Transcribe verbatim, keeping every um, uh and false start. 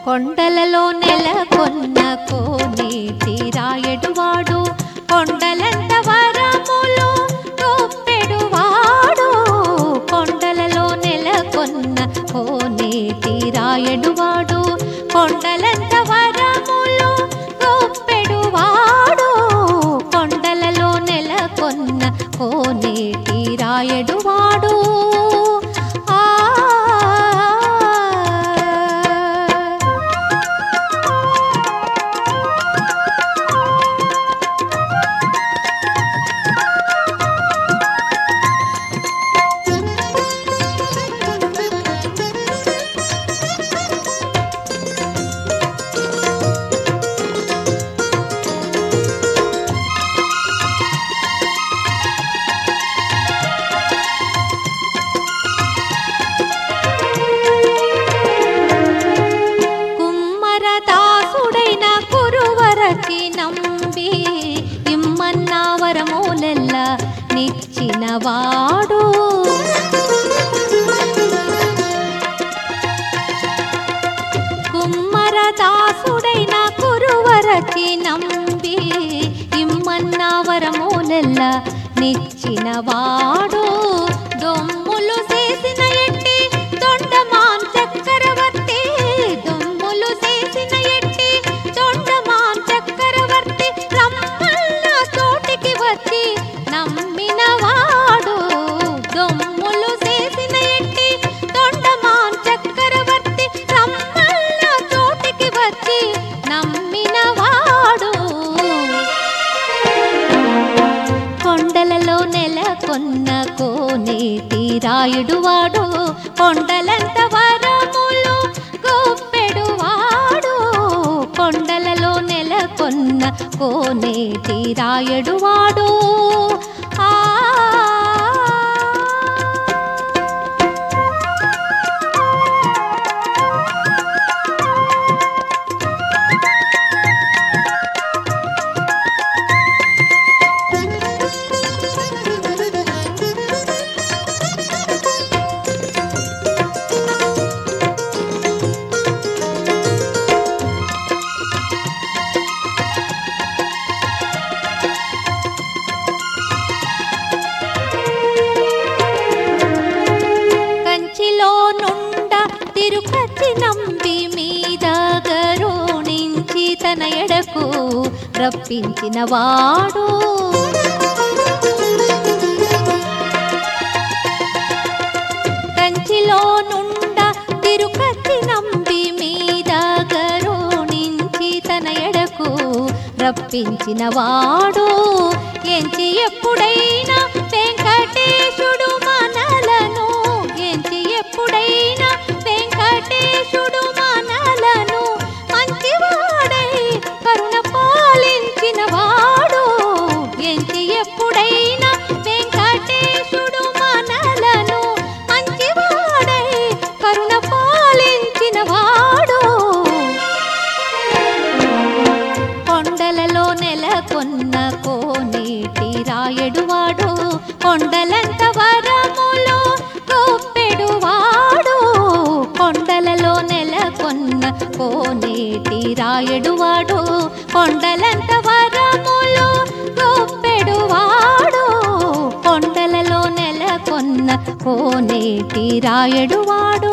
కొండలలో నెలకొన్న కోనేటి రాయడువాడు, కొండలంత వరములు గొప్పెడువాడు. కొండలలో నెలకొన్న కోనేటి రాయడువాడు, కొండలంత వరములు గొప్పెడువాడు. కొండలలో నెలకొన్న కోనేటి రాయడువాడు. నంబి ఇమ్మన్న వరములెల్ల నిచ్చినవాడు. కుమ్మరదాసుడైన కురువరచి నంబి ఇమ్మన్న వరములెల్ల నిచ్చినవాడు. దొమ్ములు చేసిన ఎట్టి దొండమాన్ చక్రవర్తి, దొమ్ములు చేసిన ఎట్టి దొండమాన్ చక్రవర్తి రమ్మన్న చోటికి వచ్చి నమ్మినవాడు. దొమ్ములు చేసిన ఎట్టి దొండమాన్ చక్రవర్తి రమ్మన్న చోటికి వచ్చి నమ్మినవాడు. కొండలలో నెలకొన్న కోనేటి రాయుడువాడు, కొండలంత వరములు గొప్పెడువాడు. కొండలలో నెలకొన్న కోనేటి రాయుడువాడు. ఆ కంచిలో నుండ తిరుకచ్చి నంబి మీద గరుణించి తన ఎడకు రప్పించినవాడు. కంచిలో నుండ తిరుకచ్చి నంబి మీద గరుణించి తన ఎడకు రప్పించినవాడు. ఎంచి ఎప్పుడైనా వెంకటేశుడు మనలను, ఎంచి ఎప్పుడైనా వెంకటేశుడు మనలను మంచివాడై కరుణ పాలించినవాడు. ఎంచి ఎప్పుడైనా వెంకటేశుడు మనలను మంచివాడై కరుణ పాలించినవాడు. కొండలలో నెలకొన్న కోనేటి రాయడువాడు, కొండలంత వరములు గొప్పెడువాడు. కొండలలో నెలకొన్న కోనేటి రాయడువాడు, కొండలంత వరములు గొప్పెడువాడు. కొండలలో నెలకొన్న కోనేటి రాయడువాడు.